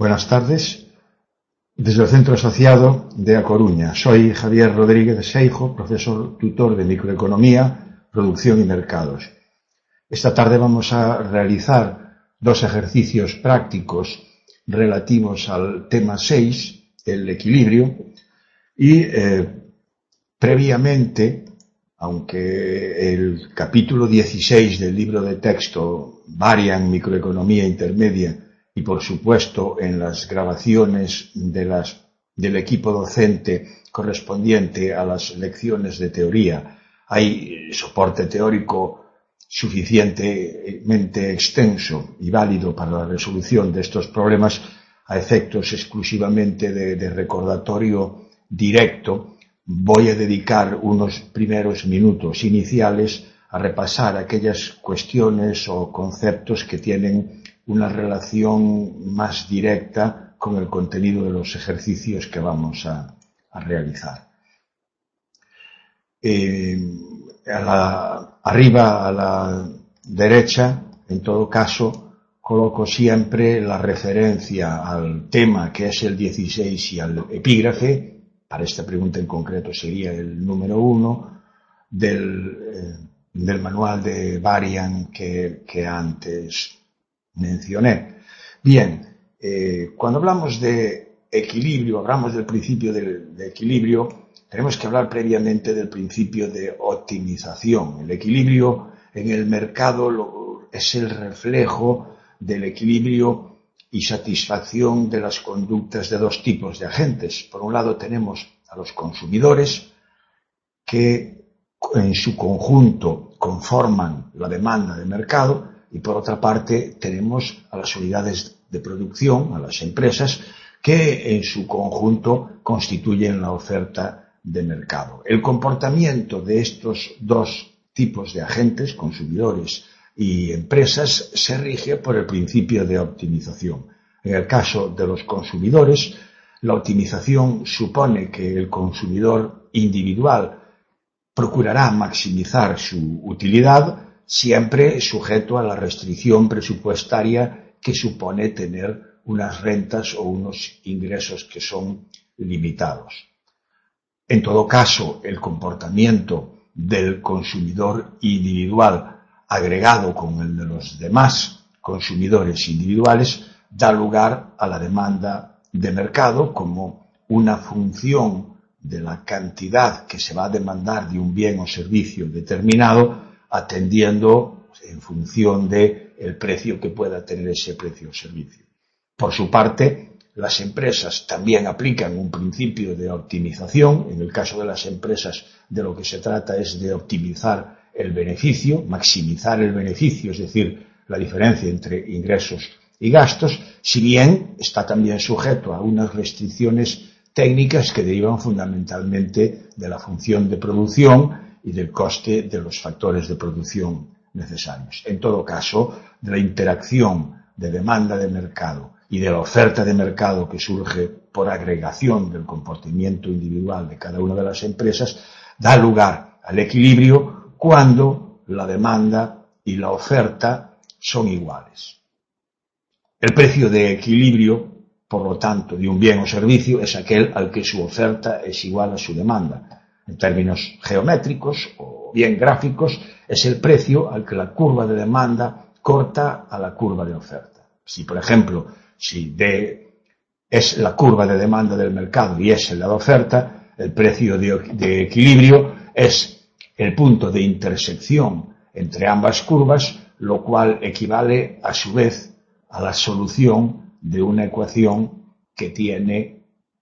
Buenas tardes. Desde el Centro Asociado de A Coruña. Soy Javier Rodríguez de Seijo, profesor tutor de Microeconomía, Producción y Mercados. Esta tarde vamos a realizar dos ejercicios prácticos relativos al tema 6, el equilibrio, y previamente, aunque el capítulo 16 del libro de texto varía en microeconomía intermedia y por supuesto en las grabaciones del equipo docente correspondiente a las lecciones de teoría, hay soporte teórico suficientemente extenso y válido para la resolución de estos problemas a efectos exclusivamente de recordatorio directo. Voy a dedicar unos primeros minutos iniciales a repasar aquellas cuestiones o conceptos que tienen una relación más directa con el contenido de los ejercicios que vamos a realizar. Arriba a la derecha, en todo caso, coloco siempre la referencia al tema que es el 16 y al epígrafe. Para esta pregunta en concreto sería el número 1 del manual de Varian que antes mencioné. Bien, cuando hablamos de equilibrio, hablamos del principio de equilibrio, tenemos que hablar previamente del principio de optimización. El equilibrio en el mercado es el reflejo del equilibrio y satisfacción de las conductas de dos tipos de agentes. Por un lado tenemos a los consumidores, que en su conjunto conforman la demanda de mercado, y por otra parte tenemos a las unidades de producción, a las empresas, que en su conjunto constituyen la oferta de mercado. El comportamiento de estos dos tipos de agentes, consumidores y empresas, se rige por el principio de optimización. En el caso de los consumidores, la optimización supone que el consumidor individual procurará maximizar su utilidad, siempre sujeto a la restricción presupuestaria que supone tener unas rentas o unos ingresos que son limitados. En todo caso, el comportamiento del consumidor individual agregado con el de los demás consumidores individuales da lugar a la demanda de mercado como una función de la cantidad que se va a demandar de un bien o servicio determinado, atendiendo en función del precio que pueda tener ese precio o servicio. Por su parte, las empresas también aplican un principio de optimización. En el caso de las empresas, de lo que se trata es de optimizar el beneficio, maximizar el beneficio, es decir, la diferencia entre ingresos y gastos, si bien está también sujeto a unas restricciones técnicas que derivan fundamentalmente de la función de producción y del coste de los factores de producción necesarios. En todo caso, de la interacción de demanda de mercado y de la oferta de mercado que surge por agregación del comportamiento individual de cada una de las empresas, da lugar al equilibrio cuando la demanda y la oferta son iguales. El precio de equilibrio, por lo tanto, de un bien o servicio es aquel al que su oferta es igual a su demanda. En términos geométricos o bien gráficos, es el precio al que la curva de demanda corta a la curva de oferta. Si, por ejemplo, si D es la curva de demanda del mercado y S la de oferta, el precio de equilibrio es el punto de intersección entre ambas curvas, lo cual equivale a su vez a la solución de una ecuación que tiene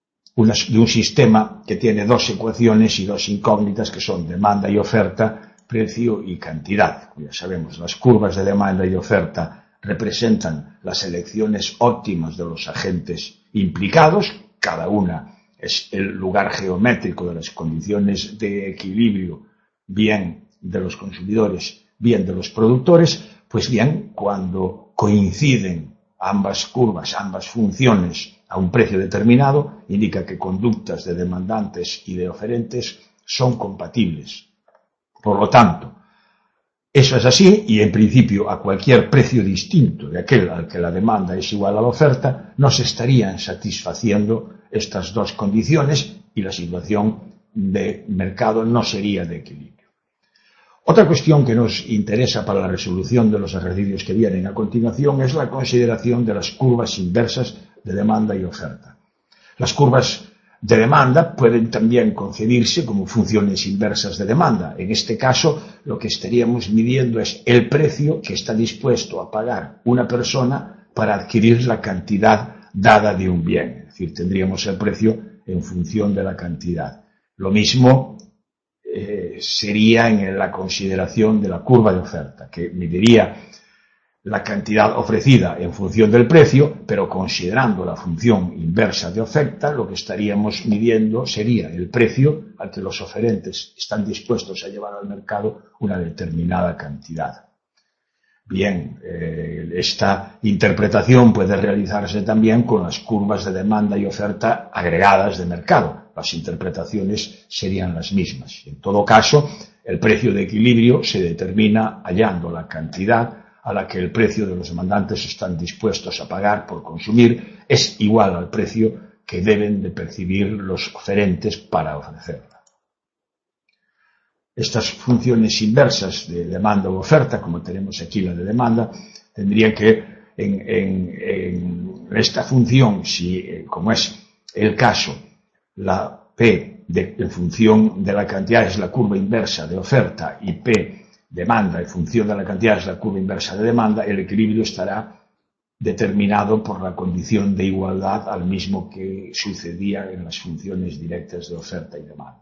de un sistema que tiene dos ecuaciones y dos incógnitas que son demanda y oferta, precio y cantidad. Ya sabemos, las curvas de demanda y oferta representan las elecciones óptimas de los agentes implicados, cada una es el lugar geométrico de las condiciones de equilibrio, bien de los consumidores, bien de los productores. Pues bien, cuando coinciden ambas curvas, ambas funciones a un precio determinado, indica que conductas de demandantes y de oferentes son compatibles. Por lo tanto, Eso es así y, en principio, a cualquier precio distinto de aquel al que la demanda es igual a la oferta, no se estarían satisfaciendo estas dos condiciones y la situación de mercado no sería de equilibrio. Otra cuestión que nos interesa para la resolución de los ejercicios que vienen a continuación es la consideración de las curvas inversas de demanda y oferta. Las curvas de demanda pueden también concebirse como funciones inversas de demanda. En este caso, lo que estaríamos midiendo es el precio que está dispuesto a pagar una persona para adquirir la cantidad dada de un bien. Es decir, tendríamos el precio en función de la cantidad. Lo mismo sería en la consideración de la curva de oferta, que mediría la cantidad ofrecida en función del precio, pero considerando la función inversa de oferta, lo que estaríamos midiendo sería el precio al que los oferentes están dispuestos a llevar al mercado una determinada cantidad. Bien, esta interpretación puede realizarse también con las curvas de demanda y oferta agregadas de mercado. Las interpretaciones serían las mismas. En todo caso, el precio de equilibrio se determina hallando la cantidad a la que el precio de los demandantes están dispuestos a pagar por consumir es igual al precio que deben de percibir los oferentes para ofrecerla. Estas funciones inversas de demanda u oferta, como tenemos aquí la de demanda, tendrían que en esta función, si como es el caso, la P en función de la cantidad es la curva inversa de oferta y P demanda en función de la cantidad es la curva inversa de demanda, el equilibrio estará determinado por la condición de igualdad al mismo que sucedía en las funciones directas de oferta y demanda.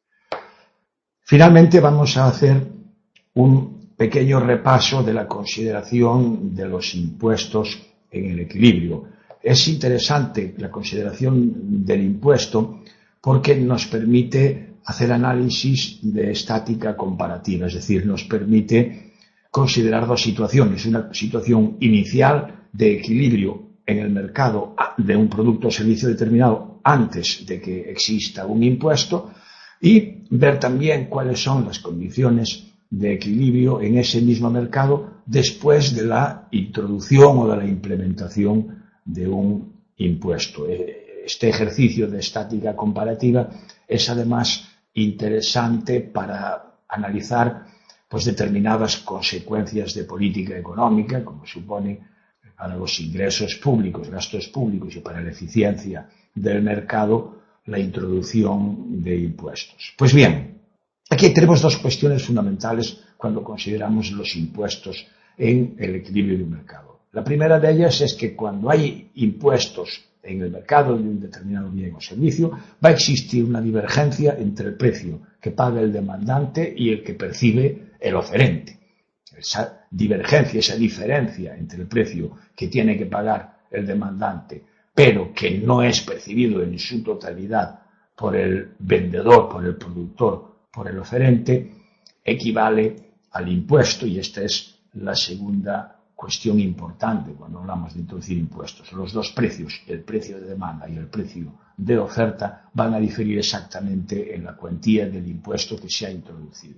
Finalmente vamos a hacer un pequeño repaso de la consideración de los impuestos en el equilibrio. Es interesante la consideración del impuesto porque nos permite hacer análisis de estática comparativa, es decir, nos permite considerar dos situaciones, una situación inicial de equilibrio en el mercado de un producto o servicio determinado antes de que exista un impuesto y ver también cuáles son las condiciones de equilibrio en ese mismo mercado después de la introducción o de la implementación de un impuesto. Este ejercicio de estática comparativa es además interesante para analizar determinadas consecuencias de política económica, como supone para los ingresos públicos, gastos públicos y para la eficiencia del mercado la introducción de impuestos. Pues bien, aquí tenemos dos cuestiones fundamentales cuando consideramos los impuestos en el equilibrio de un mercado. La primera de ellas es que cuando hay impuestos en el mercado de un determinado bien o servicio, va a existir una divergencia entre el precio que paga el demandante y el que percibe el oferente. Esa divergencia, esa diferencia entre el precio que tiene que pagar el demandante, pero que no es percibido en su totalidad por el vendedor, por el productor, por el oferente, equivale al impuesto, y esta es la segunda cuestión importante cuando hablamos de introducir impuestos. Los dos precios, el precio de demanda y el precio de oferta, van a diferir exactamente en la cuantía del impuesto que se ha introducido.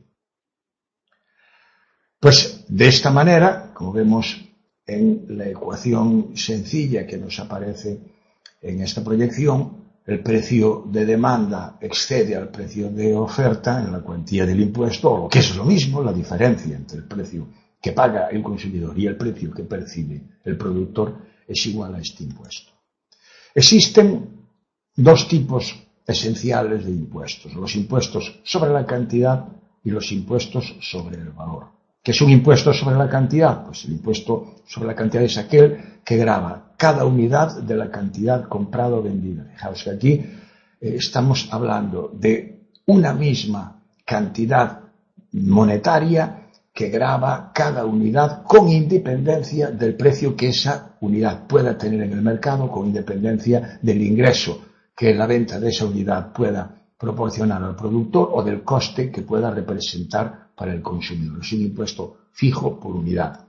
Pues de esta manera, como vemos en la ecuación sencilla que nos aparece en esta proyección, el precio de demanda excede al precio de oferta en la cuantía del impuesto, o lo que es lo mismo, la diferencia entre el precio que paga el consumidor y el precio que percibe el productor es igual a este impuesto. Existen dos tipos esenciales de impuestos: los impuestos sobre la cantidad y los impuestos sobre el valor. ¿Qué es un impuesto sobre la cantidad? Pues el impuesto sobre la cantidad es aquel que grava cada unidad de la cantidad comprada o vendida. Fijaos que aquí estamos hablando de una misma cantidad monetaria que grava cada unidad con independencia del precio que esa unidad pueda tener en el mercado, con independencia del ingreso que la venta de esa unidad pueda proporcionar al productor o del coste que pueda representar para el consumidor. Es un impuesto fijo por unidad.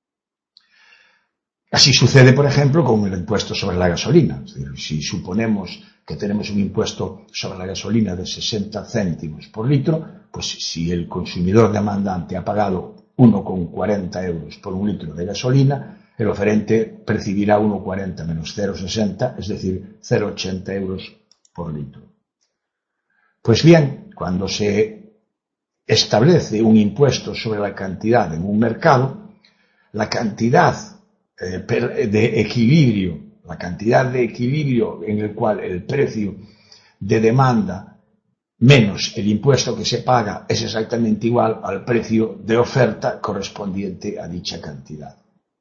Así sucede, por ejemplo, con el impuesto sobre la gasolina. Es decir, si suponemos que tenemos un impuesto sobre la gasolina de 60 céntimos por litro, pues si el consumidor demandante ha pagado 1,40 euros por un litro de gasolina, el oferente percibirá 1,40 menos 0,60, es decir, 0,80 euros por litro. Pues bien, cuando se establece un impuesto sobre la cantidad en un mercado, la cantidad de equilibrio, en el cual el precio de demanda menos el impuesto que se paga es exactamente igual al precio de oferta correspondiente a dicha cantidad.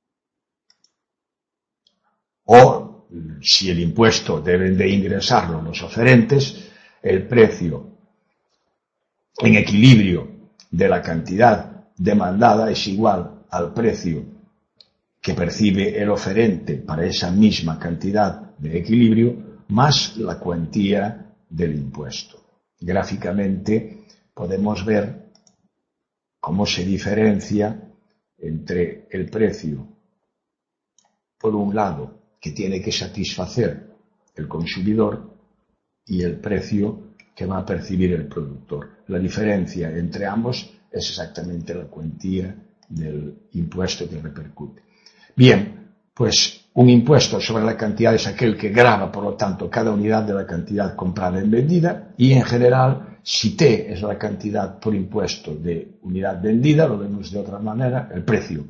O, si el impuesto deben de ingresarlo los oferentes, el precio en equilibrio de la cantidad demandada es igual al precio que percibe el oferente para esa misma cantidad de equilibrio más la cuantía del impuesto. Gráficamente podemos ver cómo se diferencia entre el precio, por un lado, que tiene que satisfacer el consumidor y el precio que va a percibir el productor. La diferencia entre ambos es exactamente la cuantía del impuesto que repercute. Bien, pues un impuesto sobre la cantidad es aquel que grava, por lo tanto, cada unidad de la cantidad comprada y vendida, y en general, si T es la cantidad por impuesto de unidad vendida, lo vemos de otra manera, el precio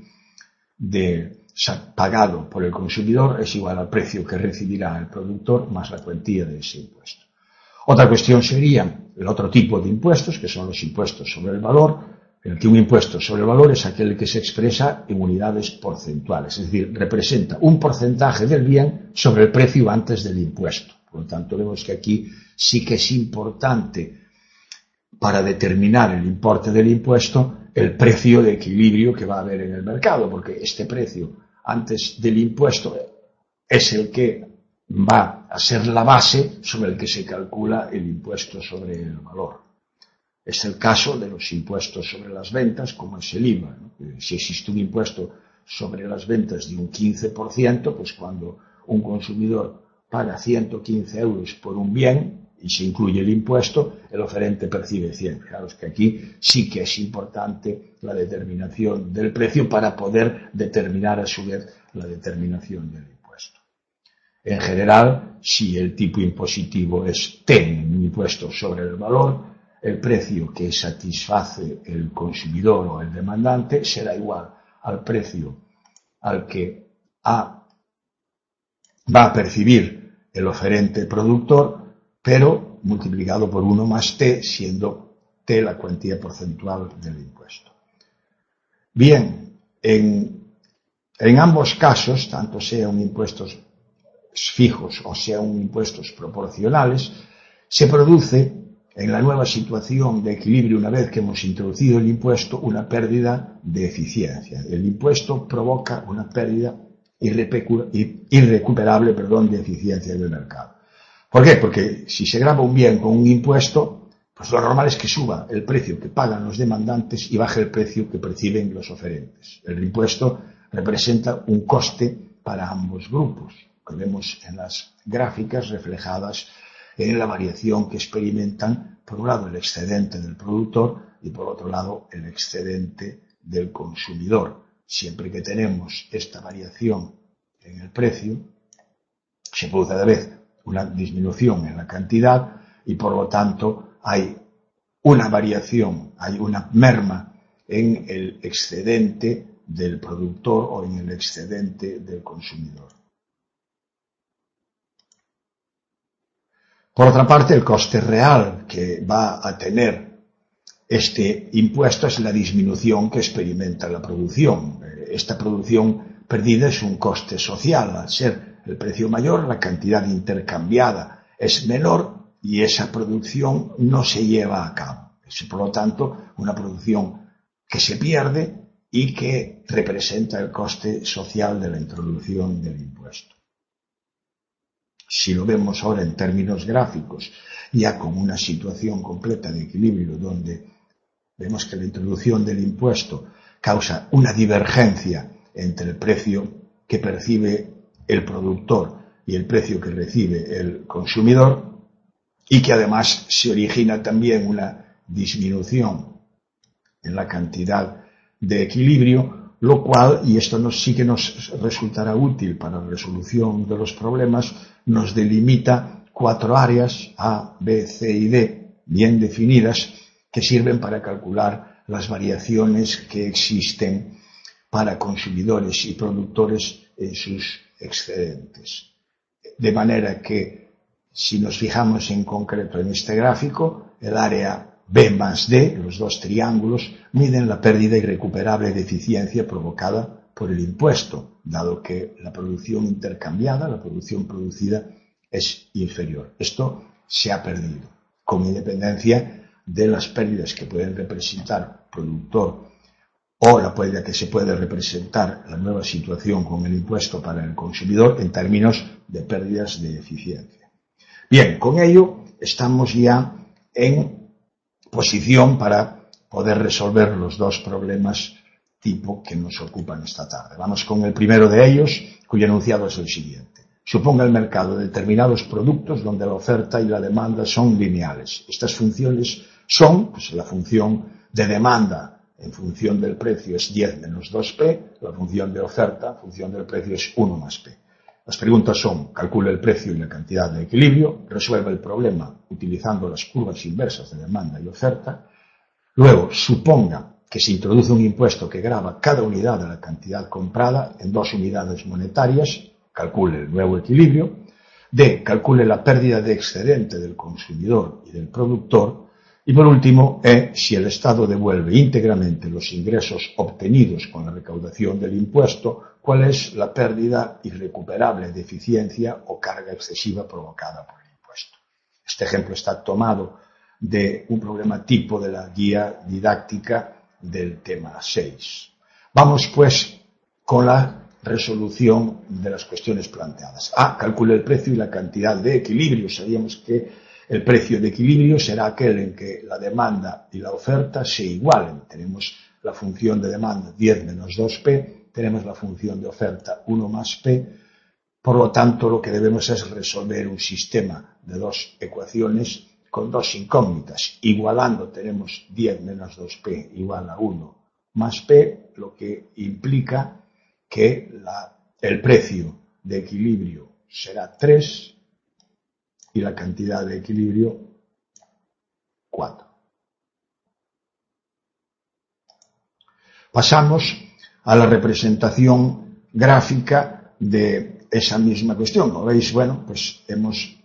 pagado por el consumidor es igual al precio que recibirá el productor más la cuantía de ese impuesto. Otra cuestión sería el otro tipo de impuestos, que son los impuestos sobre el valor, en el que un impuesto sobre el valor es aquel que se expresa en unidades porcentuales, es decir, representa un porcentaje del bien sobre el precio antes del impuesto. Por lo tanto, vemos que aquí sí que es importante para determinar el importe del impuesto el precio de equilibrio que va a haber en el mercado, porque este precio antes del impuesto es el que va a ser la base sobre el que se calcula el impuesto sobre el valor. Es el caso de los impuestos sobre las ventas, como es el IVA, ¿no? Si existe un impuesto sobre las ventas de un 15%, pues cuando un consumidor paga 115 euros por un bien y se incluye el impuesto, el oferente percibe 100. Claro, es que aquí sí que es importante la determinación del precio para poder determinar a su vez la determinación del impuesto. En general, si el tipo impositivo es T, un impuesto sobre el valor, el precio que satisface el consumidor o el demandante será igual al precio al que va a percibir el oferente productor, pero multiplicado por 1 más T, siendo T la cuantía porcentual del impuesto. Bien, en ambos casos, tanto sean impuestos fijos o sean impuestos proporcionales, se produce en la nueva situación de equilibrio, una vez que hemos introducido el impuesto, una pérdida de eficiencia. El impuesto provoca una pérdida irrecuperable de eficiencia del mercado. ¿Por qué? Porque si se grava un bien con un impuesto, pues lo normal es que suba el precio que pagan los demandantes y baje el precio que perciben los oferentes. El impuesto representa un coste para ambos grupos, que vemos en las gráficas reflejadas en la variación que experimentan, por un lado, el excedente del productor y, por otro lado, el excedente del consumidor. Siempre que tenemos esta variación en el precio, se produce a la vez una disminución en la cantidad y, por lo tanto, hay una variación, hay una merma en el excedente del productor o en el excedente del consumidor. Por otra parte, el coste real que va a tener este impuesto es la disminución que experimenta la producción. Esta producción perdida es un coste social. Al ser el precio mayor, la cantidad intercambiada es menor y esa producción no se lleva a cabo. Es, por lo tanto, una producción que se pierde y que representa el coste social de la introducción del impuesto. Si lo vemos ahora en términos gráficos, ya con una situación completa de equilibrio donde vemos que la introducción del impuesto causa una divergencia entre el precio que percibe el productor y el precio que recibe el consumidor, y que además se origina también una disminución en la cantidad de equilibrio, lo cual, y esto sí que nos resultará útil para la resolución de los problemas, nos delimita 4 áreas, A, B, C y D, bien definidas, que sirven para calcular las variaciones que existen para consumidores y productores en sus excedentes. De manera que, si nos fijamos en concreto en este gráfico, el área B más D, los dos triángulos, miden la pérdida irrecuperable de eficiencia provocada por el impuesto, dado que la producción intercambiada, la producción producida, es inferior. Esto se ha perdido, con independencia de las pérdidas que pueden representar productor o la pérdida que se puede representar la nueva situación con el impuesto para el consumidor en términos de pérdidas de eficiencia. Bien, con ello estamos ya en posición para poder resolver los dos problemas tipo que nos ocupan esta tarde. Vamos con el primero de ellos, cuyo enunciado es el siguiente. Suponga el mercado determinados productos donde la oferta y la demanda son lineales. Estas funciones son, pues, la función de demanda en función del precio es 10 menos 2P, la función de oferta en función del precio es 1 más P. Las preguntas son: calcule el precio y la cantidad de equilibrio, resuelva el problema utilizando las curvas inversas de demanda y oferta. Luego, suponga que se introduce un impuesto que grava cada unidad de la cantidad comprada en 2 unidades monetarias, calcule el nuevo equilibrio. D, calcule la pérdida de excedente del consumidor y del productor. Y por último, si el Estado devuelve íntegramente los ingresos obtenidos con la recaudación del impuesto, ¿cuál es la pérdida irrecuperable de eficiencia o carga excesiva provocada por el impuesto? Este ejemplo está tomado de un problema tipo de la guía didáctica del tema 6. Vamos, pues, con la resolución de las cuestiones planteadas. A, calcule el precio y la cantidad de equilibrio. Sabíamos que el precio de equilibrio será aquel en que la demanda y la oferta se igualen. Tenemos la función de demanda 10 menos 2P, tenemos la función de oferta 1 más P. Por lo tanto, lo que debemos es resolver un sistema de dos ecuaciones con dos incógnitas. Igualando tenemos 10 menos 2P igual a 1 más P, lo que implica que el precio de equilibrio será 3 y la cantidad de equilibrio 4. Pasamos a la representación gráfica de esa misma cuestión. Como veis, bueno, pues hemos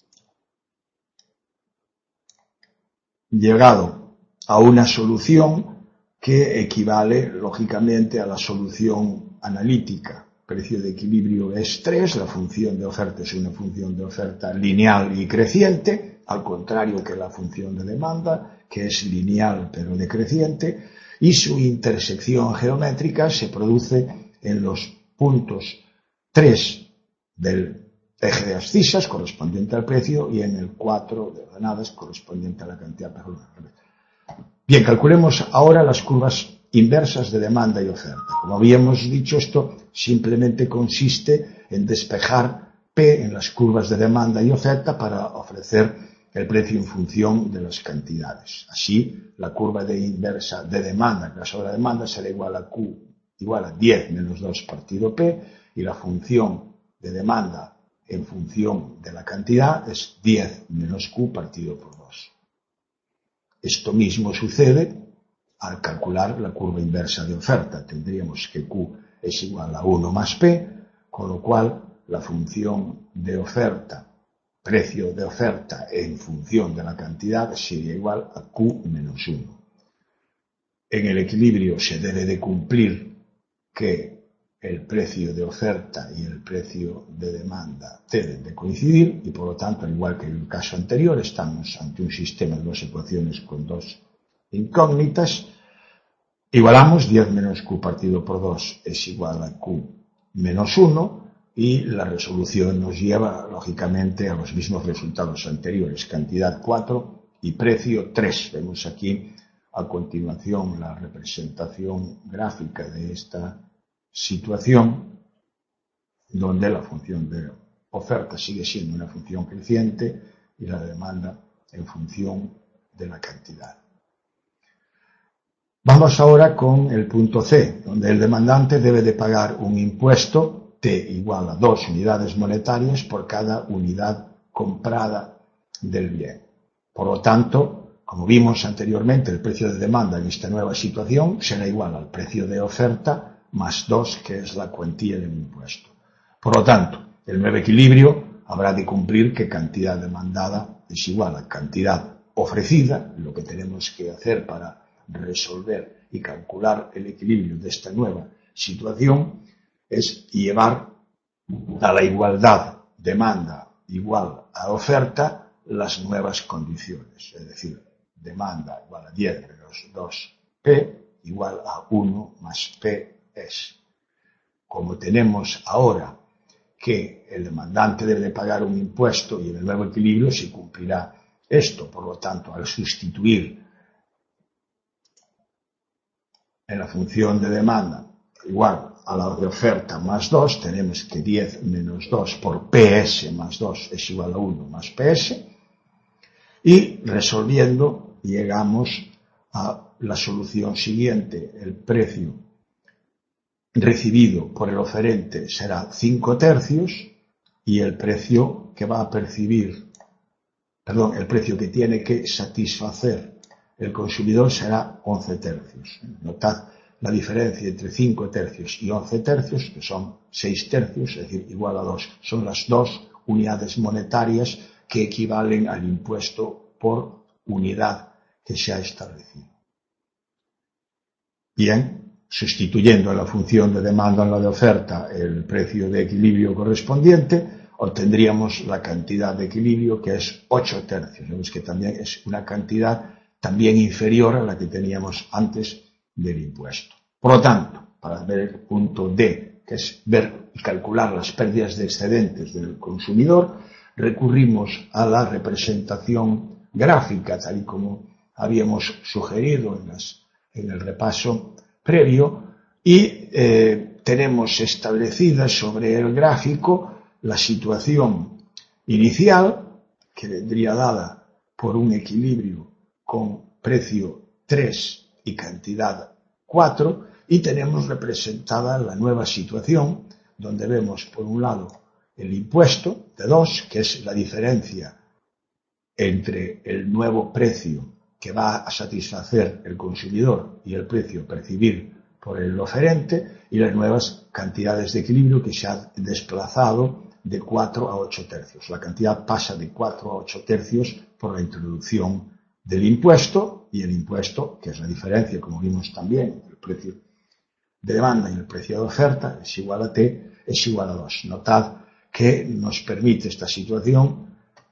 llegado a una solución que equivale, lógicamente, a la solución analítica. Precio de equilibrio es 3, la función de oferta es una función de oferta lineal y creciente, al contrario que la función de demanda, que es lineal pero decreciente, y su intersección geométrica se produce en los puntos 3 del eje de abscisas, correspondiente al precio, y en el 4 de ordenadas, correspondiente a la cantidad de precio. Bien, calculemos ahora las curvas inversas de demanda y oferta. Como habíamos dicho, esto simplemente consiste en despejar P en las curvas de demanda y oferta para ofrecer el precio en función de las cantidades. Así, la curva de inversa de demanda, en caso de la demanda, será igual a Q igual a 10 menos 2 partido P, y la función de demanda en función de la cantidad es 10 menos Q partido por 2. Esto mismo sucede al calcular la curva inversa de oferta. Tendríamos que Q es igual a 1 más P, con lo cual la función de oferta, precio de oferta en función de la cantidad, sería igual a Q menos 1. En el equilibrio se debe de cumplir que el precio de oferta y el precio de demanda deben de coincidir y, por lo tanto, al igual que en el caso anterior, estamos ante un sistema de dos ecuaciones con dos incógnitas. Igualamos 10 menos Q partido por 2 es igual a Q menos 1 y la resolución nos lleva, lógicamente, a los mismos resultados anteriores. Cantidad 4 y precio 3. Vemos aquí a continuación la representación gráfica de esta situación, donde la función de oferta sigue siendo una función creciente y la demanda en función de la cantidad. Vamos ahora con el punto C, donde el demandante debe de pagar un impuesto T igual a 2 unidades monetarias por cada unidad comprada del bien. Por lo tanto, como vimos anteriormente, el precio de demanda en esta nueva situación será igual al precio de oferta más 2, que es la cuantía del impuesto. Por lo tanto, el nuevo equilibrio habrá de cumplir que cantidad demandada es igual a cantidad ofrecida. Lo que tenemos que hacer para resolver y calcular el equilibrio de esta nueva situación es llevar a la igualdad demanda igual a oferta las nuevas condiciones, es decir, demanda igual a 10 menos 2P igual a 1 más PS. Como tenemos ahora que el demandante debe de pagar un impuesto y en el nuevo equilibrio se cumplirá esto, por lo tanto, al sustituir en la función de demanda igual a la de oferta más 2, tenemos que 10 menos 2 por PS más 2 es igual a 1 más PS, y resolviendo llegamos a la solución siguiente. El precio recibido por el oferente será 5 tercios y el precio que va a percibir, el precio que tiene que satisfacer el consumidor será 11 tercios. Notad la diferencia entre 5 tercios y 11 tercios, que son 6 tercios, es decir, igual a 2. Son las dos unidades monetarias que equivalen al impuesto por unidad que se ha establecido. Bien, sustituyendo en la función de demanda en la de oferta el precio de equilibrio correspondiente, obtendríamos la cantidad de equilibrio, que es 8 tercios. Vemos que también es una cantidad también inferior a la que teníamos antes del impuesto. Por lo tanto, para ver el punto D, que es ver y calcular las pérdidas de excedentes del consumidor, recurrimos a la representación gráfica, tal y como habíamos sugerido en el repaso previo, y tenemos establecida sobre el gráfico la situación inicial, que vendría dada por un equilibrio con precio 3 y cantidad 4, y tenemos representada la nueva situación, donde vemos por un lado el impuesto de 2, que es la diferencia entre el nuevo precio que va a satisfacer el consumidor y el precio a percibir por el oferente, y las nuevas cantidades de equilibrio que se han desplazado de 4 a 8 tercios. La cantidad pasa de 4 a 8 tercios por la introducción del impuesto, y el impuesto, que es la diferencia, como vimos también, entre el precio de demanda y el precio de oferta, es igual a T, es igual a 2. Notad que nos permite esta situación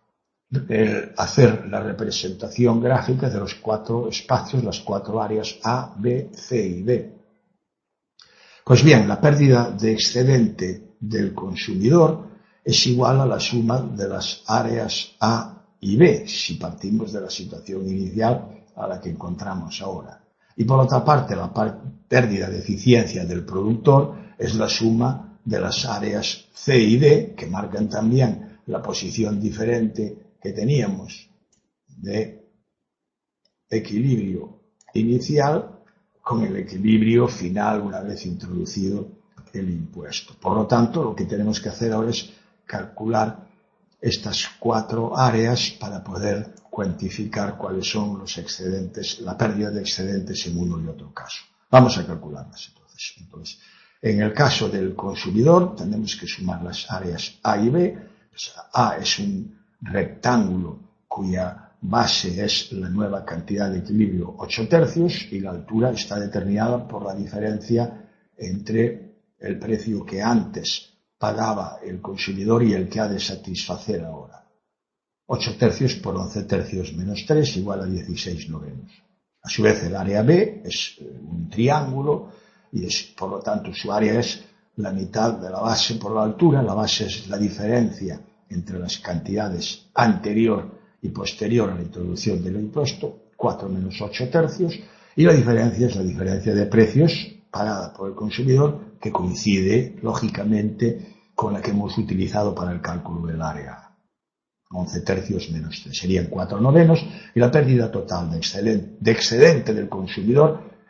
hacer la representación gráfica de los 4 espacios, las 4 áreas A, B, C y D. Pues bien, la pérdida de excedente del consumidor es igual a la suma de las áreas A y B, si partimos de la situación inicial a la que encontramos ahora. Y por otra parte, la pérdida de eficiencia del productor es la suma de las áreas C y D, que marcan también la posición diferente que teníamos de equilibrio inicial con el equilibrio final una vez introducido el impuesto. Por lo tanto, lo que tenemos que hacer ahora es calcular estas 4 áreas para poder cuantificar cuáles son los excedentes, la pérdida de excedentes en uno y otro caso. Vamos a calcularlas entonces. En el caso del consumidor tenemos que sumar las áreas A y B. Pues A es un rectángulo cuya base es la nueva cantidad de equilibrio 8 tercios, y la altura está determinada por la diferencia entre el precio que antes pagaba el consumidor y el que ha de satisfacer ahora. 8 tercios por 11 tercios menos 3 igual a 16 novenos. A su vez, el área B es un triángulo y por lo tanto su área es la mitad de la base por la altura. La base es la diferencia entre las cantidades anterior y posterior a la introducción del impuesto, 4 menos 8 tercios, y la diferencia es la diferencia de precios pagada por el consumidor, que coincide lógicamente con la que hemos utilizado para el cálculo del área. 11 tercios menos 3 serían 4 novenos, y la pérdida total de excedente del consumidor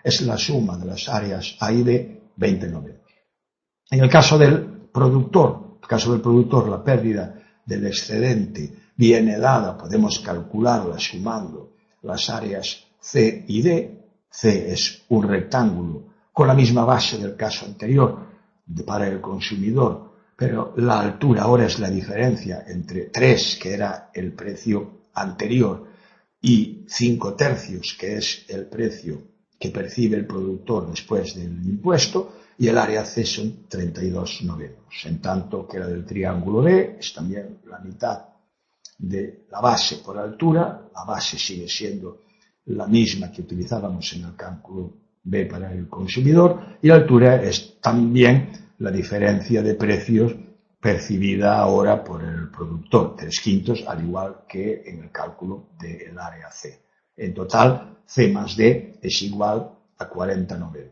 es la suma de las áreas A y B, 20 novenos. En el caso del productor, la pérdida del excedente viene dada, podemos calcularla sumando las áreas C y D. C es un rectángulo con la misma base del caso anterior para el consumidor, pero la altura ahora es la diferencia entre 3, que era el precio anterior, y 5/3, que es el precio que percibe el productor después del impuesto, y el área C son 32 novenos, en tanto que la del triángulo D es también la mitad de la base por altura. La base sigue siendo la misma que utilizábamos en el cálculo B para el consumidor, y la altura es también la diferencia de precios percibida ahora por el productor, 3/5, al igual que en el cálculo del área C. En total, C más D es igual a 40 novenos.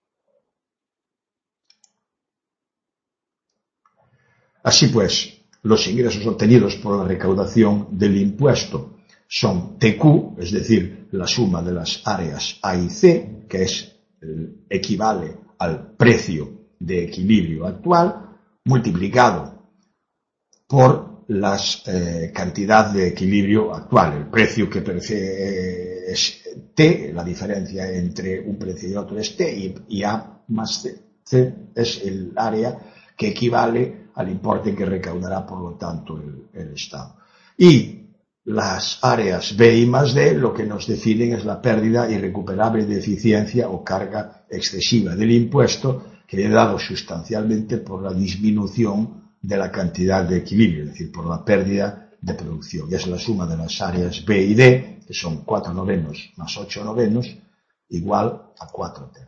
Así pues, los ingresos obtenidos por la recaudación del impuesto son TQ, es decir, la suma de las áreas A y C, que equivale al precio de equilibrio actual, multiplicado por la cantidad de equilibrio actual. El precio que es T, la diferencia entre un precio y otro es T, y A más C. C es el área que equivale al importe que recaudará, por lo tanto, el Estado. Y las áreas B y más D lo que nos definen es la pérdida irrecuperable de eficiencia o carga excesiva del impuesto, que viene dado sustancialmente por la disminución de la cantidad de equilibrio, es decir, por la pérdida de producción. Y es la suma de las áreas B y D, que son 4 novenos más 8 novenos, igual a 4/3.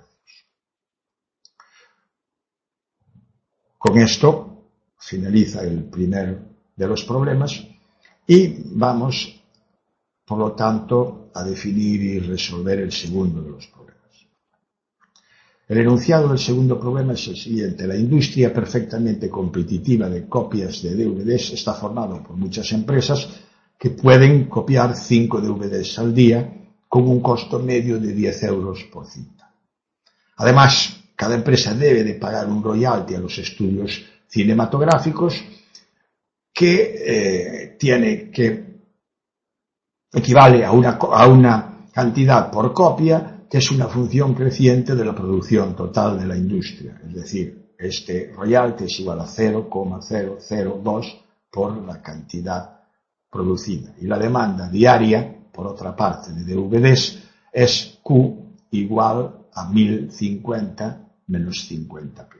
Con esto finaliza el primer de los problemas y vamos, por lo tanto, a definir y resolver el segundo de los problemas. El enunciado del segundo problema es el siguiente. La industria perfectamente competitiva de copias de DVDs está formada por muchas empresas que pueden copiar 5 DVDs al día con un costo medio de 10 euros por cinta. Además, cada empresa debe de pagar un royalty a los estudios cinematográficos que equivale a una cantidad por copia, que es una función creciente de la producción total de la industria. Es decir, este royalty es igual a 0,002 por la cantidad producida. Y la demanda diaria, por otra parte, de DVDs es Q igual a 1050 menos 50p.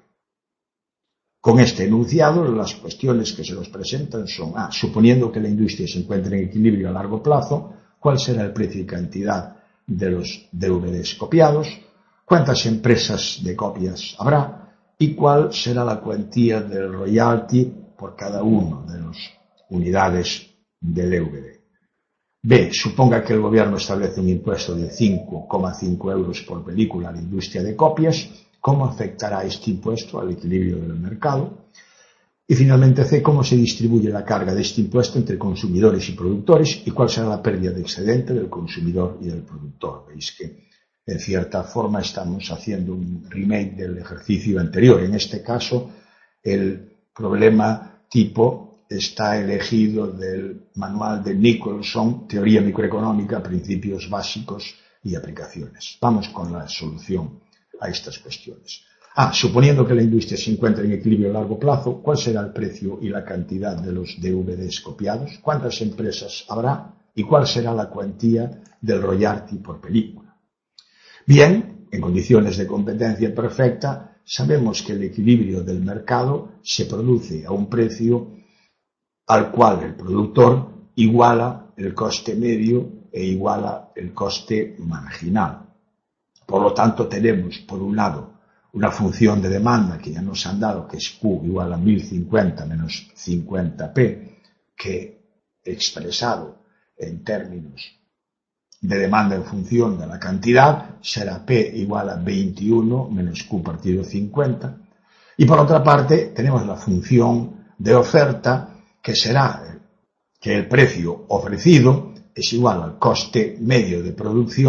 Con este enunciado, las cuestiones que se nos presentan son: suponiendo que la industria se encuentre en equilibrio a largo plazo, ¿cuál será el precio y cantidad de los DVDs copiados? ¿Cuántas empresas de copias habrá? ¿Y cuál será la cuantía del royalty por cada uno de las unidades de DVD? B. Suponga que el gobierno establece un impuesto de 5,5 euros por película a la industria de copias. ¿Cómo afectará este impuesto al equilibrio del mercado? Y finalmente C. ¿Cómo se distribuye la carga de este impuesto entre consumidores y productores? ¿Y cuál será la pérdida de excedente del consumidor y del productor? Veis que, en cierta forma, estamos haciendo un remake del ejercicio anterior. En este caso, el problema tipo está elegido del manual de Nicholson, Teoría Microeconómica, Principios Básicos y Aplicaciones. Vamos con la solución a estas cuestiones. Suponiendo que la industria se encuentra en equilibrio a largo plazo, ¿cuál será el precio y la cantidad de los DVDs copiados? ¿Cuántas empresas habrá? ¿Y cuál será la cuantía del royalty por película? Bien, en condiciones de competencia perfecta, sabemos que el equilibrio del mercado se produce a un precio al cual el productor iguala el coste medio e iguala el coste marginal. Por lo tanto, tenemos, por un lado, una función de demanda que ya nos han dado, que es Q igual a 1050 menos 50p, que expresado en términos de demanda en función de la cantidad será P igual a 21 menos Q partido 50. Y por otra parte, tenemos la función de oferta, que será que el precio ofrecido es igual al coste medio de producción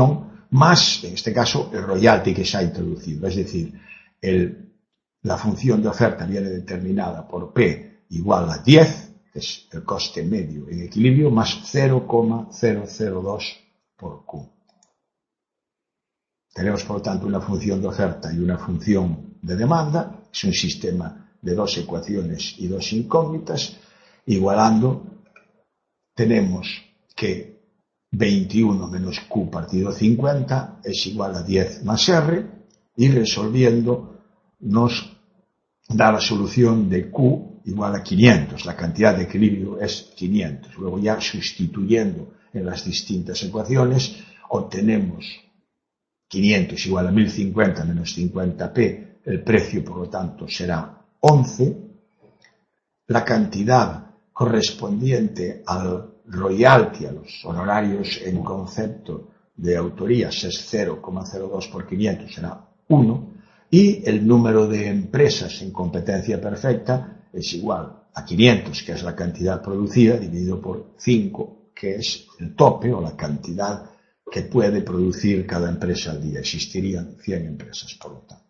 más, en este caso, el royalty que se ha introducido. Es decir, la función de oferta viene determinada por P igual a 10, que es el coste medio en equilibrio, más 0,002 por Q. Tenemos, por lo tanto, una función de oferta y una función de demanda. Es un sistema de dos ecuaciones y dos incógnitas. Igualando, tenemos que 21 menos Q partido 50 es igual a 10 más R, y resolviendo nos da la solución de Q igual a 500. La cantidad de equilibrio es 500. Luego, ya sustituyendo en las distintas ecuaciones, obtenemos 500 igual a 1050 menos 50p, el precio, por lo tanto, será 11. La cantidad correspondiente al royalty, a los honorarios en concepto de autorías, es 0,02 por 500, será 1. Y el número de empresas en competencia perfecta es igual a 500, que es la cantidad producida, dividido por 5, que es el tope o la cantidad que puede producir cada empresa al día. Existirían 100 empresas, por lo tanto.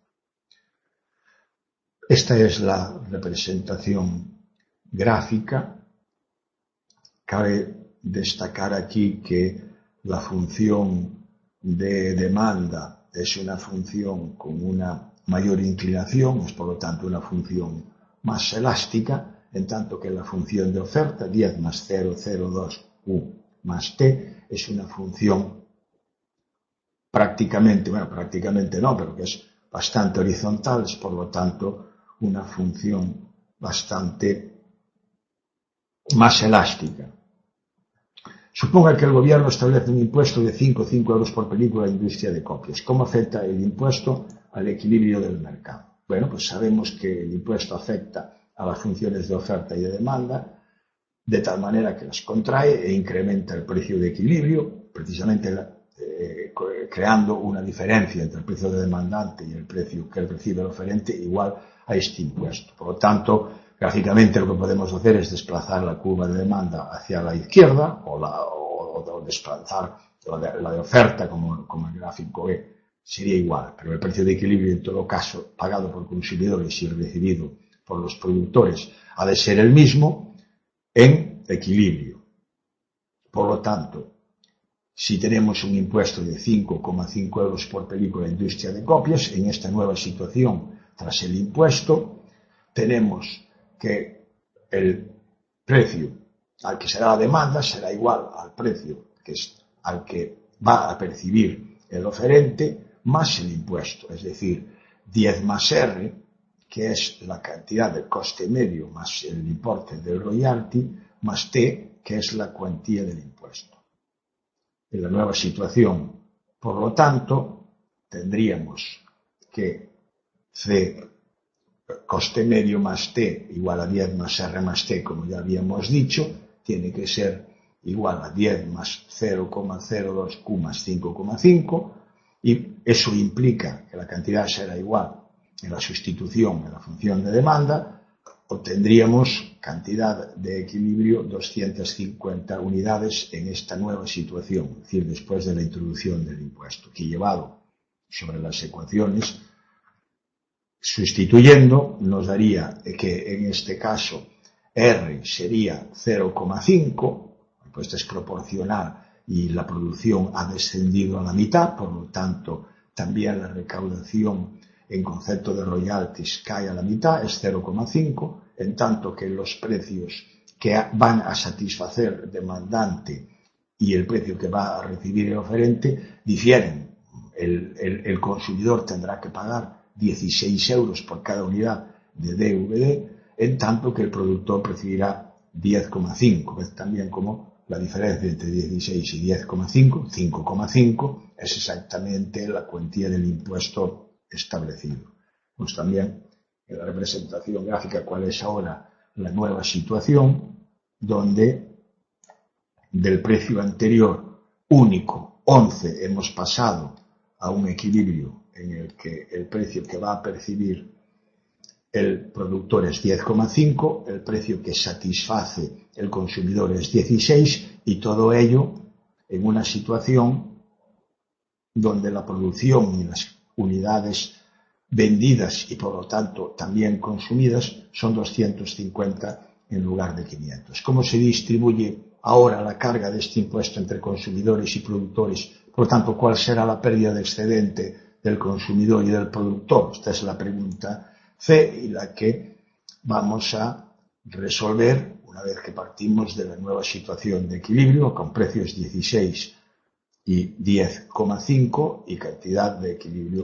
Esta es la representación gráfica. Cabe destacar aquí que la función de demanda es una función con una mayor inclinación, es por lo tanto una función más elástica, en tanto que la función de oferta, 10 más 0,02 U más T, es una función prácticamente no, pero que es bastante horizontal, es por lo tanto una función bastante más elástica. Suponga que el gobierno establece un impuesto de 5 euros por película a la industria de copias. ¿Cómo afecta el impuesto al equilibrio del mercado? Bueno, pues sabemos que el impuesto afecta a las funciones de oferta y de demanda de tal manera que las contrae e incrementa el precio de equilibrio, precisamente creando una diferencia entre el precio de demandante y el precio que recibe el oferente igual a este impuesto. Por lo tanto, gráficamente lo que podemos hacer es desplazar la curva de demanda hacia la izquierda o desplazar la de oferta como el gráfico E. Sería igual, pero el precio de equilibrio, en todo caso, pagado por consumidores y recibido por los productores, ha de ser el mismo en equilibrio. Por lo tanto, si tenemos un impuesto de 5,5 euros por película en la industria de copias, en esta nueva situación, tras el impuesto, tenemos que el precio al que será la demanda será igual al precio al que va a percibir el oferente más el impuesto, es decir, 10 más R, que es la cantidad del coste medio más el importe del royalty, más T, que es la cuantía del impuesto. En la nueva situación, por lo tanto, tendríamos que C, coste medio más T igual a 10 más R más T, como ya habíamos dicho, tiene que ser igual a 10 más 0,02 Q más 5,5, y eso implica que la cantidad será igual en la sustitución en la función de demanda, obtendríamos cantidad de equilibrio 250 unidades en esta nueva situación, es decir, después de la introducción del impuesto, que llevado sobre las ecuaciones, sustituyendo, nos daría que en este caso R sería 0,5, pues es proporcional y la producción ha descendido a la mitad, por lo tanto también la recaudación en concepto de royalties cae a la mitad, es 0,5, en tanto que los precios que van a satisfacer el demandante y el precio que va a recibir el oferente difieren. El consumidor tendrá que pagar 16 euros por cada unidad de DVD, en tanto que el productor recibirá 10,5. Ves también como la diferencia entre 16 y 10,5, 5,5, es exactamente la cuantía del impuesto establecido. Pues también en la representación gráfica cuál es ahora la nueva situación, donde del precio anterior único 11 hemos pasado a un equilibrio en el que el precio que va a percibir el productor es 10,5, el precio que satisface el consumidor es 16, y todo ello en una situación donde la producción y las unidades vendidas y por lo tanto también consumidas son 250 en lugar de 500. ¿Cómo se distribuye ahora la carga de este impuesto entre consumidores y productores? Por lo tanto, ¿cuál será la pérdida de excedente del consumidor y del productor? Esta es la pregunta C y la que vamos a resolver una vez que partimos de la nueva situación de equilibrio con precios 16 y 10,5 y cantidad de equilibrio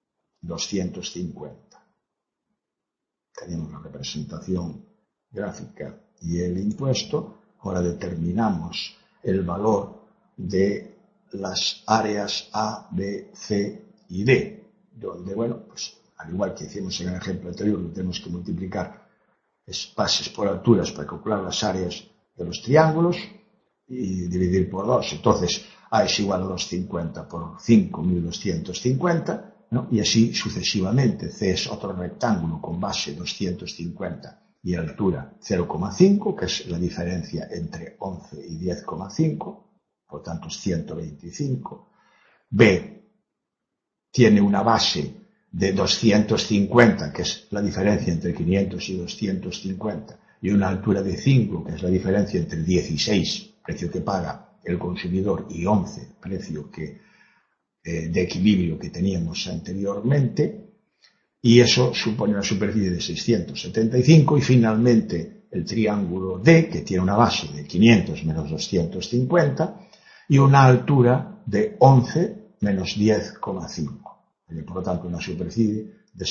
250. Tenemos la representación gráfica y el impuesto. Ahora determinamos el valor de las áreas A, B, C y D, donde, bueno, pues al igual que hicimos en el ejemplo anterior, lo tenemos que multiplicar bases por alturas para calcular las áreas de los triángulos y dividir por 2. Entonces, A es igual a 250 por 5, 1250, ¿no? Y así sucesivamente. C es otro rectángulo con base 250 y altura 0,5, que es la diferencia entre 11 y 10,5, por tanto es 125. B tiene una base de 250, que es la diferencia entre 500 y 250, y una altura de 5, que es la diferencia entre 16, precio que paga el consumidor, y 11, precio de equilibrio que teníamos anteriormente, y eso supone una superficie de 675, y finalmente el triángulo D, que tiene una base de 500 menos 250, y una altura de 11 menos 10,5. Por lo tanto, una superficie de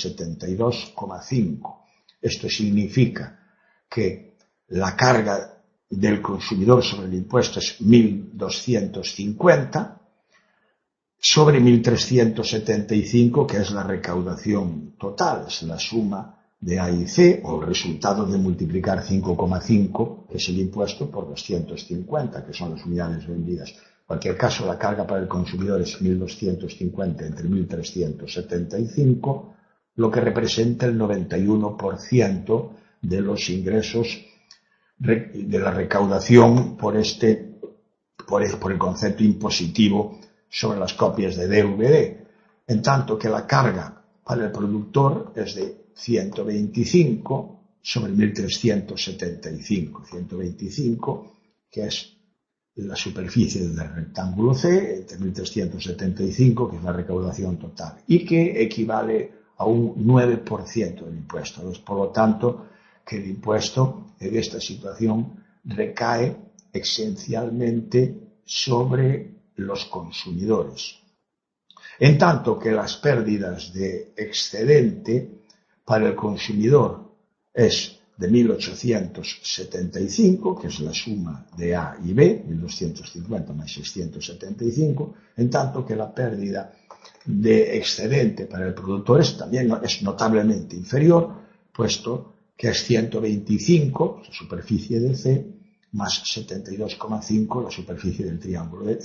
72,5. Esto significa que la carga del consumidor sobre el impuesto es 1.250 sobre 1.375, que es la recaudación total, es la suma de A y C, o el resultado de multiplicar 5,5, que es el impuesto, por 250, que son las unidades vendidas. En cualquier caso, la carga para el consumidor es 1.250 entre 1.375, lo que representa el 91% de los ingresos de la recaudación por el concepto impositivo sobre las copias de DVD, en tanto que la carga para el productor es de 125 sobre 1.375, 125, que es la superficie del rectángulo C, entre 1.375, que es la recaudación total, y que equivale a un 9% del impuesto. Por lo tanto, que el impuesto en esta situación recae esencialmente sobre los consumidores. En tanto que las pérdidas de excedente para el consumidor es de 1.875, que es la suma de A y B, 1.250 más 675, en tanto que la pérdida de excedente para el productor también es notablemente inferior, puesto que es 125, la superficie de C, más 72,5, la superficie del triángulo de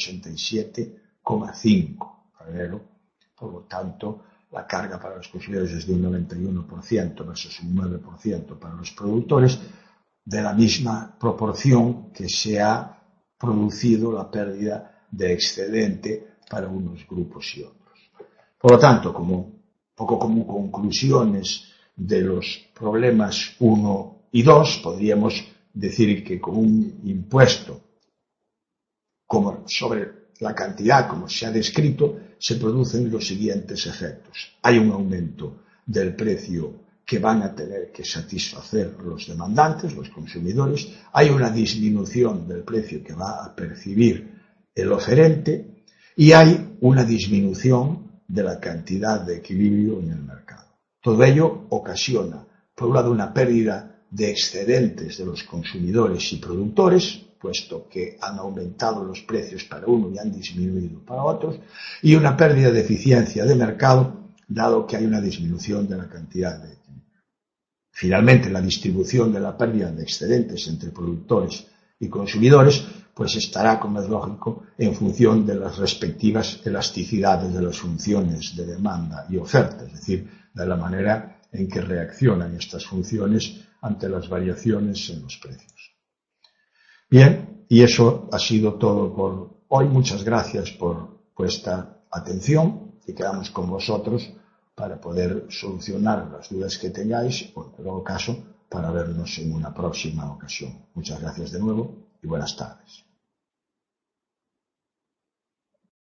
187,5. Por lo tanto, la carga para los consumidores es de un 91% versus un 9% para los productores, de la misma proporción que se ha producido la pérdida de excedente para unos grupos y otros. Por lo tanto, como conclusiones de los problemas 1 y 2, podríamos decir que con un impuesto como sobre la cantidad, como se ha descrito, se producen los siguientes efectos. Hay un aumento del precio que van a tener que satisfacer los demandantes, los consumidores. Hay una disminución del precio que va a percibir el oferente y hay una disminución de la cantidad de equilibrio en el mercado. Todo ello ocasiona, por un lado, una pérdida de excedentes de los consumidores y productores, puesto que han aumentado los precios para uno y han disminuido para otros, y una pérdida de eficiencia de mercado, dado que hay una disminución de la cantidad de equilibrio. Finalmente, la distribución de la pérdida de excedentes entre productores y consumidores, pues estará, como es lógico, en función de las respectivas elasticidades de las funciones de demanda y oferta, es decir, de la manera en que reaccionan estas funciones ante las variaciones en los precios. Bien, y eso ha sido todo por hoy. Muchas gracias por vuestra atención y quedamos con vosotros para poder solucionar las dudas que tengáis o, en todo caso, para vernos en una próxima ocasión. Muchas gracias de nuevo y buenas tardes.